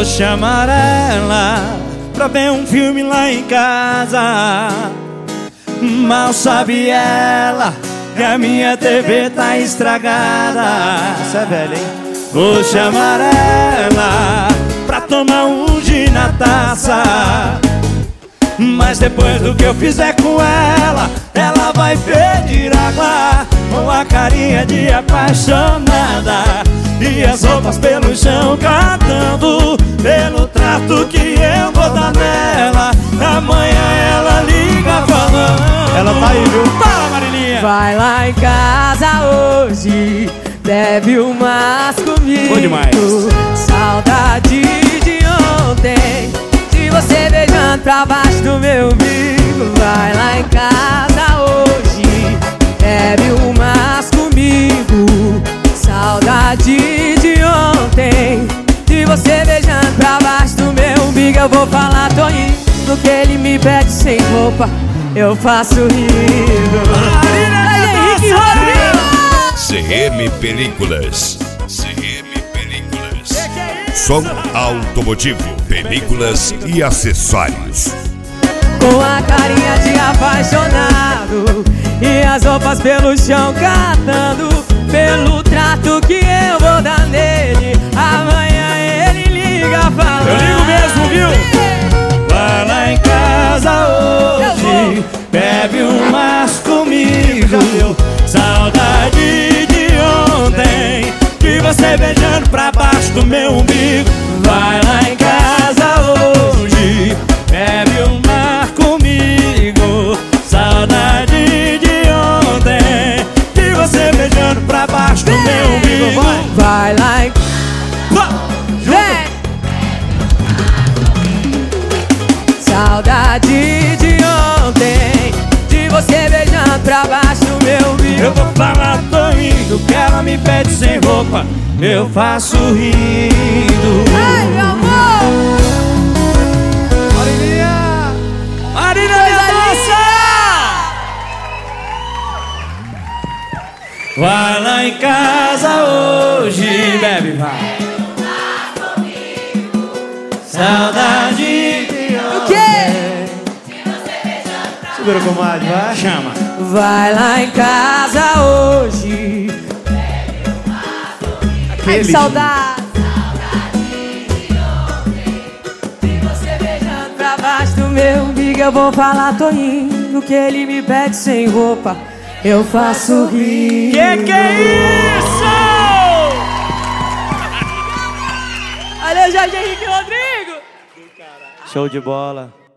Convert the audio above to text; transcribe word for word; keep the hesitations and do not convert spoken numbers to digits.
chamar ela pra ver um filme lá em casa. Mal sabe ela que a minha T V tá estragada. Isso é velho, hein? Vou chamar ela pra tomar um gin na taça. Mas depois do que eu fizer com ela, ela vai pedir água com a carinha de apaixonada e as roupas pelo chão catando pelo trato que eu vou dar nela. Amanhã ela liga falando. Ela tá aí, viu? Fala, Marilinha! Vai lá em casa hoje, bebe umas comigo. Bom demais. Saudade de ontem, de você beijando pra baixo do meu umbigo. Vai lá em casa hoje, bebe umas comigo. Saudade de ontem, de você beijando pra baixo do meu umbigo. Eu vou falar, tô indo, que ele me pede sem roupa, eu faço rindo. Henrique Rodrigo! C M Películas. C M Películas. Som automotivo, películas e acessórios. Com a carinha de apaixonado e as roupas pelo chão catando pelo trato que eu vou dar nele. Amanhã ele liga falando. Eu ligo mesmo, viu? Vai lá em casa hoje, bebe umas comigo. Saudade de ontem, de você beijando pra baixo do meu umbigo. Vai lá em casa hoje, bebe uma comigo. Saudade de ontem, de você beijando pra baixo do meu umbigo. Vai, vai lá em... Vem! Saudade de ontem, de você beijando pra baixo do meu umbigo. eu vou falar, tô indo, que ela me pede sem roupa, eu faço rindo. Ai, meu amor! Marilinha! Marilinha, nossa! Vai lá em casa hoje, bebe, vai. Saudade de O quê? Segura, comadre, vai. Chama. Vai lá em casa hoje. Ai, que saudade. De você beijando pra baixo do meu umbigo. Eu vou falar, tô indo, que ele me pede sem roupa, eu faço rir. Que que é isso? Valeu, Jorge Henrique Rodrigo. Show de bola.